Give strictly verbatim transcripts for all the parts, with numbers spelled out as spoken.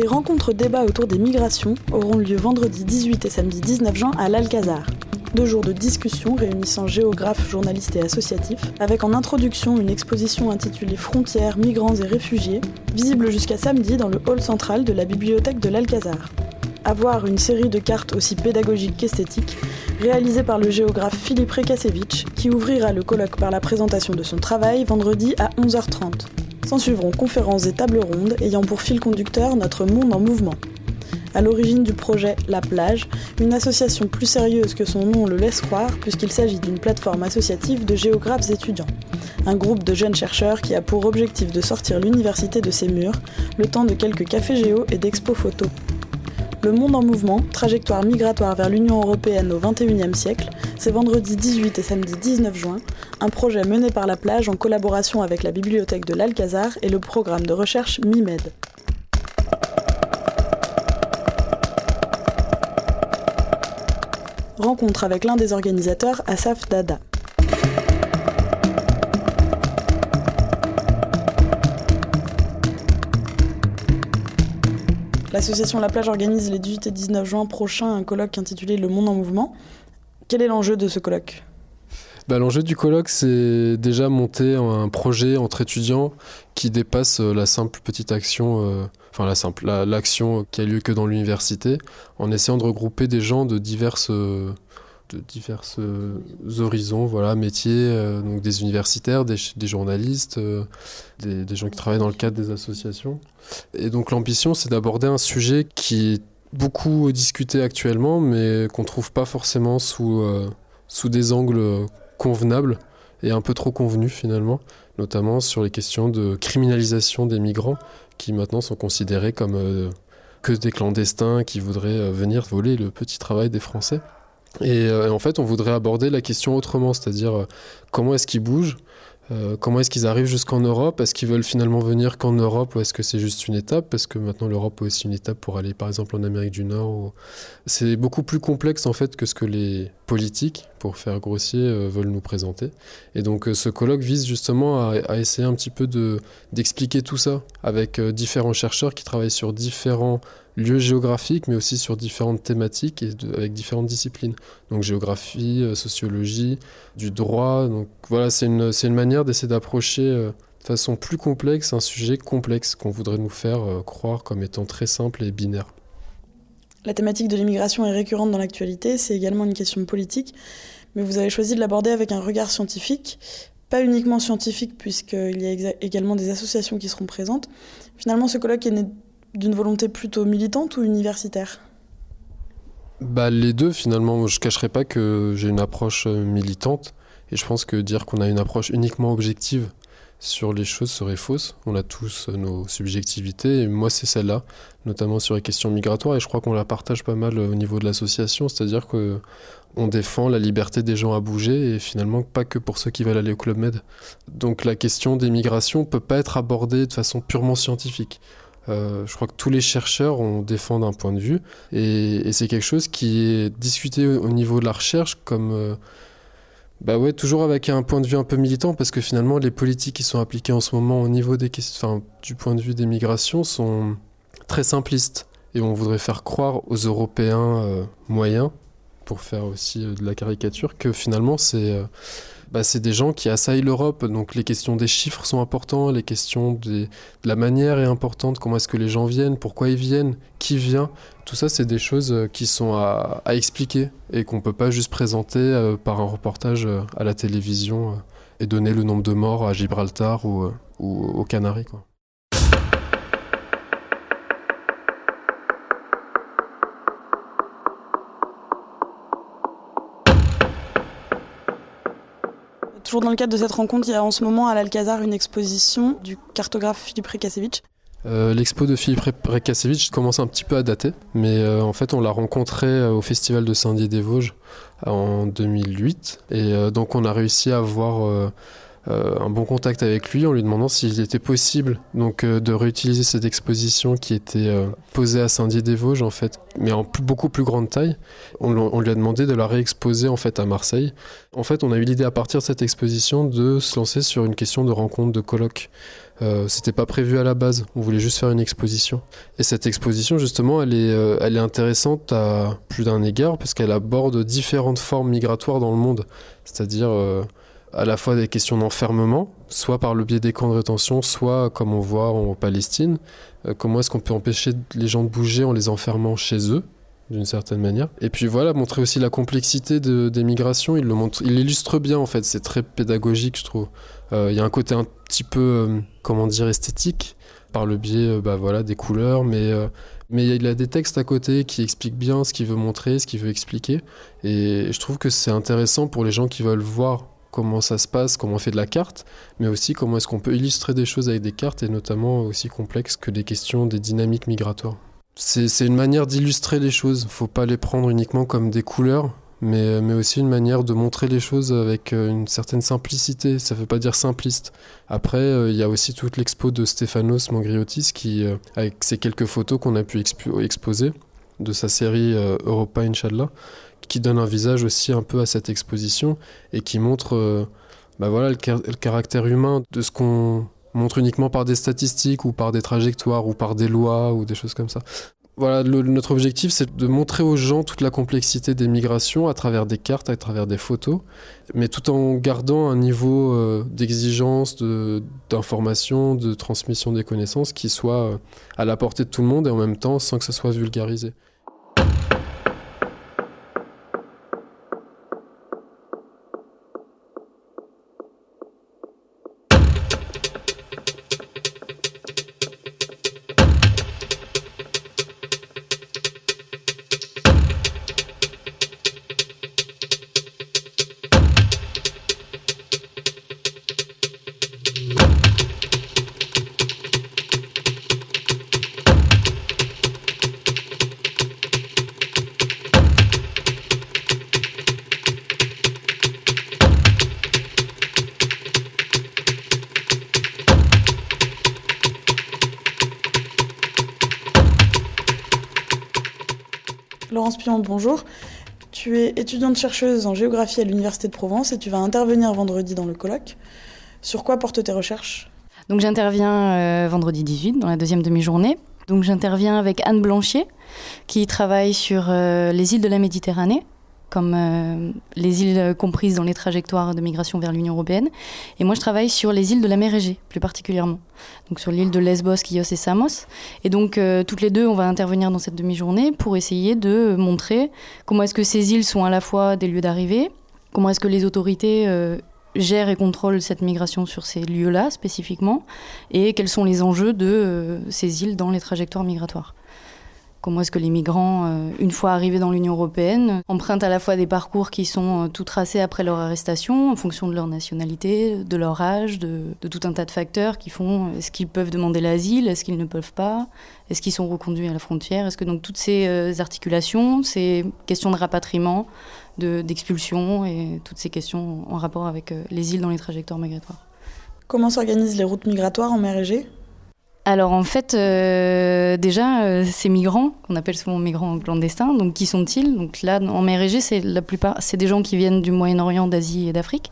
Des rencontres débats autour des migrations auront lieu vendredi dix-huit et samedi dix-neuf juin à l'Alcazar. Deux jours de discussion réunissant géographes, journalistes et associatifs, avec en introduction une exposition intitulée Frontières, migrants et réfugiés, visible jusqu'à samedi dans le hall central de la bibliothèque de l'Alcazar. À voir une série de cartes aussi pédagogiques qu'esthétiques, réalisées par le géographe Philippe Rekasevich, qui ouvrira le colloque par la présentation de son travail vendredi à onze heures trente. S'en suivront conférences et tables rondes ayant pour fil conducteur notre monde en mouvement. À l'origine du projet La Plage, une association plus sérieuse que son nom le laisse croire puisqu'il s'agit d'une plateforme associative de géographes étudiants. Un groupe de jeunes chercheurs qui a pour objectif de sortir l'université de ses murs, le temps de quelques cafés géo et d'expos photos. Le monde en mouvement, trajectoire migratoire vers l'Union européenne au vingt et unième siècle, c'est vendredi dix-huit et samedi dix-neuf juin, un projet mené par La Plage en collaboration avec la bibliothèque de l'Alcazar et le programme de recherche MIMED. Rencontre avec l'un des organisateurs, Asaf Dada. L'association La Plage organise les dix-huit et dix-neuf juin prochains un colloque intitulé Le Monde en Mouvement. Quel est l'enjeu de ce colloque ? Bah, l'enjeu du colloque, c'est déjà monter un projet entre étudiants qui dépasse la simple petite action, euh, enfin la simple, la, l'action qui a lieu que dans l'université, en essayant de regrouper des gens de diverses, euh, de diverses euh, horizons, voilà, métiers, euh, donc des universitaires, des, des journalistes, euh, des, des gens qui travaillent dans le cadre des associations. Et donc l'ambition, c'est d'aborder un sujet qui est beaucoup discuté actuellement, mais qu'on ne trouve pas forcément sous, euh, sous des angles convenables et un peu trop convenus finalement, notamment sur les questions de criminalisation des migrants qui maintenant sont considérés comme euh, que des clandestins qui voudraient euh, venir voler le petit travail des Français. Et euh, en fait, on voudrait aborder la question autrement, c'est-à-dire euh, comment est-ce qu'ils bougent, euh, comment est-ce qu'ils arrivent jusqu'en Europe, est-ce qu'ils veulent finalement venir qu'en Europe ou est-ce que c'est juste une étape, parce que maintenant l'Europe est aussi une étape pour aller par exemple en Amérique du Nord. Ou... C'est beaucoup plus complexe en fait que ce que les politiques, pour faire grossier, euh, veulent nous présenter. Et donc euh, ce colloque vise justement à, à essayer un petit peu de, d'expliquer tout ça avec euh, différents chercheurs qui travaillent sur différents lieux géographiques, mais aussi sur différentes thématiques et de, avec différentes disciplines. Donc géographie, euh, sociologie, du droit. Donc voilà, c'est une, c'est une manière d'essayer d'approcher euh, de façon plus complexe un sujet complexe qu'on voudrait nous faire euh, croire comme étant très simple et binaire. La thématique de l'immigration est récurrente dans l'actualité, c'est également une question politique, mais vous avez choisi de l'aborder avec un regard scientifique, pas uniquement scientifique puisqu'il y a exa- également des associations qui seront présentes. Finalement, ce colloque est né d'une volonté plutôt militante ou universitaire ? Bah, les deux, finalement. Je ne cacherai pas que j'ai une approche militante. Et je pense que dire qu'on a une approche uniquement objective sur les choses serait fausse. On a tous nos subjectivités. Et moi, c'est celle-là, notamment sur les questions migratoires. Et je crois qu'on la partage pas mal au niveau de l'association. C'est-à-dire qu'on défend la liberté des gens à bouger. Et finalement, pas que pour ceux qui veulent aller au Club Med. Donc la question des migrations ne peut pas être abordée de façon purement scientifique. Euh, je crois que tous les chercheurs ont défendent un point de vue et, et c'est quelque chose qui est discuté au, au niveau de la recherche comme euh, bah ouais, toujours avec un point de vue un peu militant parce que finalement les politiques qui sont appliquées en ce moment au niveau des questions, enfin, du point de vue des migrations sont très simplistes et on voudrait faire croire aux Européens euh, moyens, pour faire aussi euh, de la caricature, que finalement c'est euh, Bah, c'est des gens qui assaillent l'Europe, donc les questions des chiffres sont importantes, les questions des, de la manière est importante, comment est-ce que les gens viennent, pourquoi ils viennent, qui vient, tout ça c'est des choses qui sont à, à expliquer et qu'on ne peut pas juste présenter euh, par un reportage euh, à la télévision euh, et donner le nombre de morts à Gibraltar ou, euh, ou aux Canaries, quoi. Toujours dans le cadre de cette rencontre, il y a en ce moment à l'Alcazar une exposition du cartographe Philippe Rekasevich. Euh, l'expo de Philippe Rekasevich commence un petit peu à dater, mais euh, en fait on l'a rencontré euh, au Festival de Saint-Dié-des-Vosges euh, en deux mille huit et euh, donc on a réussi à avoir euh, euh, un bon contact avec lui en lui demandant s'il était possible donc, euh, de réutiliser cette exposition qui était euh, posée à Saint-Dié-des-Vosges en fait, mais en plus, beaucoup plus grande taille. On, on lui a demandé de la réexposer en fait à Marseille. En fait on a eu l'idée à partir de cette exposition de se lancer sur une question de rencontre, de colloque. Euh, c'était pas prévu à la base, on voulait juste faire une exposition. Et cette exposition, justement, elle est, euh, elle est intéressante à plus d'un égard, parce qu'elle aborde différentes formes migratoires dans le monde. C'est-à-dire euh, à la fois des questions d'enfermement, soit par le biais des camps de rétention, soit comme on voit en Palestine, euh, comment est-ce qu'on peut empêcher les gens de bouger en les enfermant chez eux, d'une certaine manière. Et puis voilà, montrer aussi la complexité de, des migrations, il le montre, il illustre bien en fait, c'est très pédagogique je trouve. Il euh, y a un côté un petit peu, euh, comment dire, esthétique, par le biais euh, bah, voilà, des couleurs, mais, euh, mais il a des textes à côté qui expliquent bien ce qu'il veut montrer, ce qu'il veut expliquer. Et je trouve que c'est intéressant pour les gens qui veulent voir comment ça se passe, comment on fait de la carte, mais aussi comment est-ce qu'on peut illustrer des choses avec des cartes, et notamment aussi complexes que des questions des dynamiques migratoires. C'est, c'est une manière d'illustrer les choses, faut pas les prendre uniquement comme des couleurs, mais, mais aussi une manière de montrer les choses avec une certaine simplicité, ça veut pas dire simpliste. Après, il euh, y a aussi toute l'expo de Stéphanos Mangriotis, qui, euh, avec ces quelques photos qu'on a pu expo- exposer, de sa série euh, Europa Inch'Allah, qui donne un visage aussi un peu à cette exposition, et qui montre euh, bah voilà, le, car- le caractère humain de ce qu'on montre uniquement par des statistiques, ou par des trajectoires, ou par des lois, ou des choses comme ça. Voilà, le, notre objectif, c'est de montrer aux gens toute la complexité des migrations à travers des cartes, à travers des photos, mais tout en gardant un niveau euh, d'exigence, de, d'information, de transmission des connaissances qui soit euh, à la portée de tout le monde et en même temps sans que ça soit vulgarisé. Laurence Pion, bonjour. Tu es étudiante-chercheuse en géographie à l'Université de Provence et tu vas intervenir vendredi dans le colloque. Sur quoi portent tes recherches ? Donc j'interviens euh, vendredi dix-huit, dans la deuxième demi-journée. Donc j'interviens avec Anne Blancier, qui travaille sur euh, les îles de la Méditerranée, comme euh, les îles comprises dans les trajectoires de migration vers l'Union européenne. Et moi, je travaille sur les îles de la mer Égée, plus particulièrement. Donc sur l'île de Lesbos, Chios et Samos. Et donc, euh, toutes les deux, on va intervenir dans cette demi-journée pour essayer de montrer comment est-ce que ces îles sont à la fois des lieux d'arrivée, comment est-ce que les autorités euh, gèrent et contrôlent cette migration sur ces lieux-là, spécifiquement, et quels sont les enjeux de euh, ces îles dans les trajectoires migratoires. Comment est-ce que les migrants, euh, une fois arrivés dans l'Union européenne, empruntent à la fois des parcours qui sont euh, tout tracés après leur arrestation, en fonction de leur nationalité, de leur âge, de, de tout un tas de facteurs qui font est-ce qu'ils peuvent demander l'asile, est-ce qu'ils ne peuvent pas, est-ce qu'ils sont reconduits à la frontière, est-ce que donc toutes ces euh, articulations, ces questions de rapatriement, de, d'expulsion et toutes ces questions en rapport avec euh, les îles dans les trajectoires migratoires. Comment s'organisent les routes migratoires en mer Égée ? Alors en fait, euh, déjà, euh, ces migrants, qu'on appelle souvent migrants clandestins, donc qui sont-ils ? Donc là, en mer Égée, c'est la plupart, c'est des gens qui viennent du Moyen-Orient, d'Asie et d'Afrique,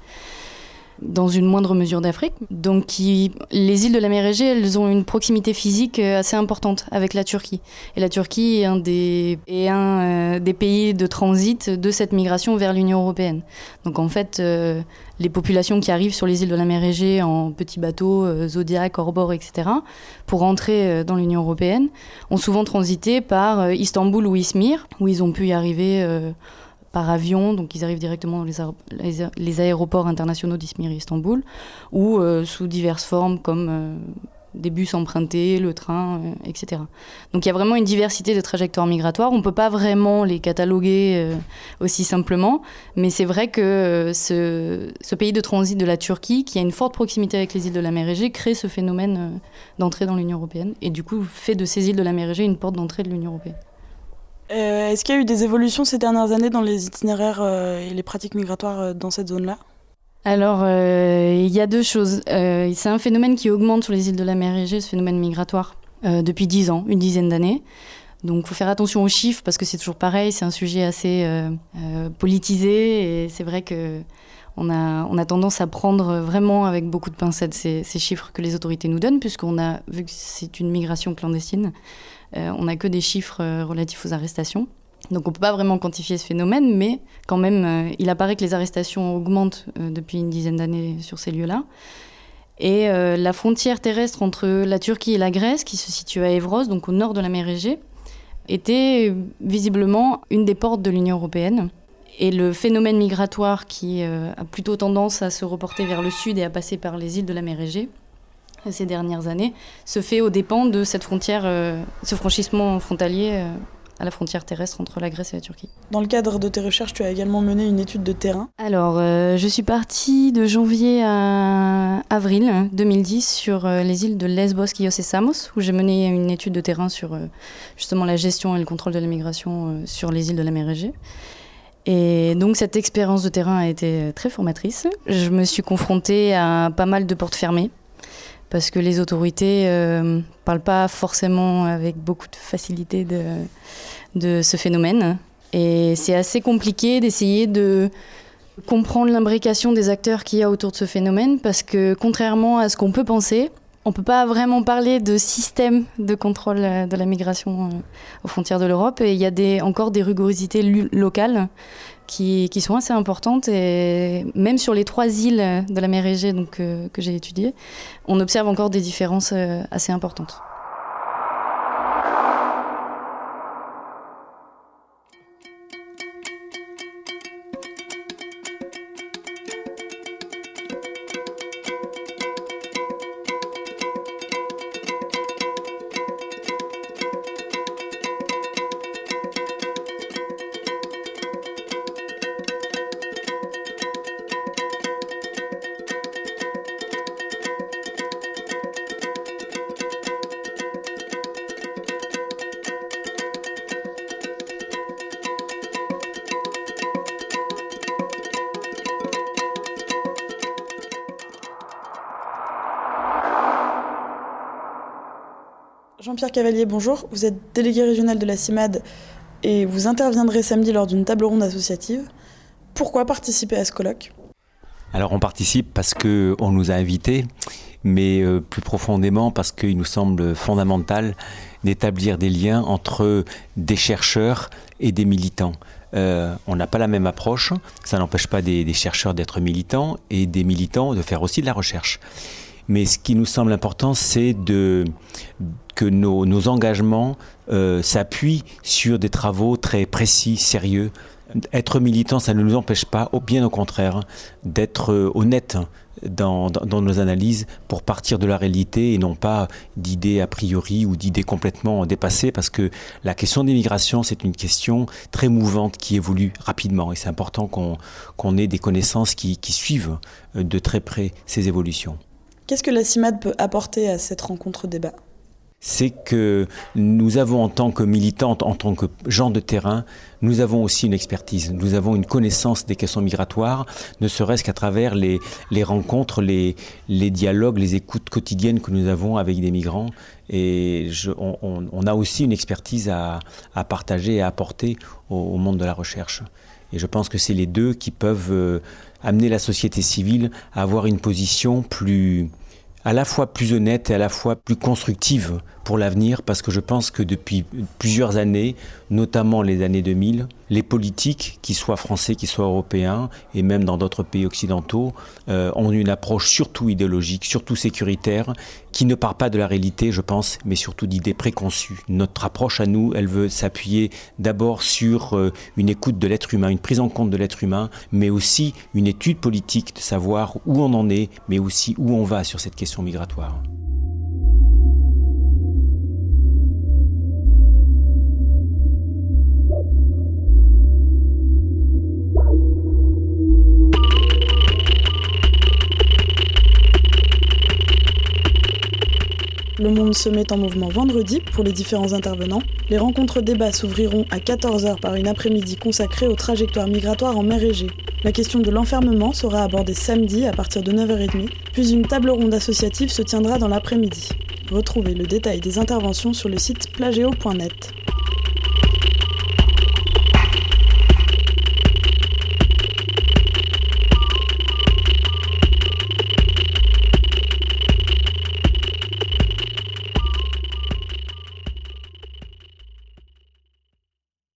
dans une moindre mesure d'Afrique. Donc qui, les îles de la mer Égée, elles ont une proximité physique assez importante avec la Turquie. Et la Turquie est un des, est un, euh, des pays de transit de cette migration vers l'Union européenne. Donc en fait, euh, les populations qui arrivent sur les îles de la mer Égée en petits bateaux, euh, Zodiac, Orbor, et cetera, pour entrer euh, dans l'Union européenne, ont souvent transité par euh, Istanbul ou Izmir, où ils ont pu y arriver euh, par avion, donc ils arrivent directement dans les, a- les, a- les aéroports internationaux d'Izmir et Istanbul, ou euh, sous diverses formes comme euh, des bus empruntés, le train, euh, et cetera. Donc il y a vraiment une diversité de trajectoires migratoires. On ne peut pas vraiment les cataloguer euh, aussi simplement, mais c'est vrai que euh, ce, ce pays de transit de la Turquie, qui a une forte proximité avec les îles de la mer Égée, crée ce phénomène euh, d'entrée dans l'Union européenne, et du coup fait de ces îles de la mer Égée une porte d'entrée de l'Union européenne. Euh, est-ce qu'il y a eu des évolutions ces dernières années dans les itinéraires euh, et les pratiques migratoires euh, dans cette zone-là ? Alors, euh, il y a deux choses. Euh, c'est un phénomène qui augmente sur les îles de la mer Égée, ce phénomène migratoire, euh, depuis dix ans, une dizaine d'années. Donc, il faut faire attention aux chiffres, parce que c'est toujours pareil, c'est un sujet assez euh, euh, politisé, et c'est vrai que On a, on a tendance à prendre vraiment avec beaucoup de pincettes ces, ces chiffres que les autorités nous donnent, puisqu'on a, vu que c'est une migration clandestine, euh, on n'a que des chiffres relatifs aux arrestations. Donc on ne peut pas vraiment quantifier ce phénomène, mais quand même, euh, il apparaît que les arrestations augmentent euh, depuis une dizaine d'années sur ces lieux-là. Et euh, la frontière terrestre entre la Turquie et la Grèce, qui se situe à Evros, donc au nord de la mer Égée, était visiblement une des portes de l'Union européenne. Et le phénomène migratoire qui euh, a plutôt tendance à se reporter vers le sud et à passer par les îles de la mer Égée ces dernières années, se fait aux dépens de cette frontière, euh, ce franchissement frontalier euh, à la frontière terrestre entre la Grèce et la Turquie. Dans le cadre de tes recherches, tu as également mené une étude de terrain. Alors, euh, je suis partie de janvier à avril deux mille dix sur euh, les îles de Lesbos, Chios et Samos, où j'ai mené une étude de terrain sur euh, justement la gestion et le contrôle de la migration euh, sur les îles de la mer Égée. Et donc cette expérience de terrain a été très formatrice. Je me suis confrontée à pas mal de portes fermées parce que les autorités ne euh, parlent pas forcément avec beaucoup de facilité de, de ce phénomène. Et c'est assez compliqué d'essayer de comprendre l'imbrication des acteurs qu'il y a autour de ce phénomène parce que contrairement à ce qu'on peut penser, on ne peut pas vraiment parler de système de contrôle de la migration aux frontières de l'Europe. Et il y a des, encore des rigorosités locales qui, qui sont assez importantes. Et même sur les trois îles de la mer Égée donc, euh, que j'ai étudiées, on observe encore des différences euh, assez importantes. Jean-Pierre Cavalier, bonjour. Vous êtes délégué régional de la CIMAD et vous interviendrez samedi lors d'une table ronde associative. Pourquoi participer à ce colloque ? Alors on participe parce qu'on nous a invités, mais euh, plus profondément parce qu'il nous semble fondamental d'établir des liens entre des chercheurs et des militants. Euh, on n'a pas la même approche, ça n'empêche pas des, des chercheurs d'être militants et des militants de faire aussi de la recherche. Mais ce qui nous semble important, c'est de, que nos, nos engagements euh, s'appuient sur des travaux très précis, sérieux. Être militant, ça ne nous empêche pas, bien au contraire, d'être euh, honnête dans, dans, dans nos analyses pour partir de la réalité et non pas d'idées a priori ou d'idées complètement dépassées, parce que la question des migrations, c'est une question très mouvante qui évolue rapidement et c'est important qu'on, qu'on ait des connaissances qui, qui suivent de très près ces évolutions. Qu'est-ce que la CIMAD peut apporter à cette rencontre débat ? C'est que nous avons en tant que militantes, en tant que gens de terrain, nous avons aussi une expertise, nous avons une connaissance des questions migratoires, ne serait-ce qu'à travers les, les rencontres, les, les dialogues, les écoutes quotidiennes que nous avons avec des migrants. Et je, on, on a aussi une expertise à, à partager et à apporter au, au monde de la recherche. Et je pense que c'est les deux qui peuvent euh, amener la société civile à avoir une position plus... à la fois plus honnête et à la fois plus constructive pour l'avenir, parce que je pense que depuis plusieurs années, notamment les années deux mille, les politiques, qu'ils soient français, qu'ils soient européens, et même dans d'autres pays occidentaux, euh, ont une approche surtout idéologique, surtout sécuritaire, qui ne part pas de la réalité, je pense, mais surtout d'idées préconçues. Notre approche à nous, elle veut s'appuyer d'abord sur euh, une écoute de l'être humain, une prise en compte de l'être humain, mais aussi une étude politique de savoir où on en est, mais aussi où on va sur cette question migratoire. Le monde se met en mouvement vendredi pour les différents intervenants. Les rencontres débats s'ouvriront à quatorze heures par une après-midi consacrée aux trajectoires migratoires en mer Égée. La question de l'enfermement sera abordée samedi à partir de neuf heures trente, puis une table ronde associative se tiendra dans l'après-midi. Retrouvez le détail des interventions sur le site plagéo point net.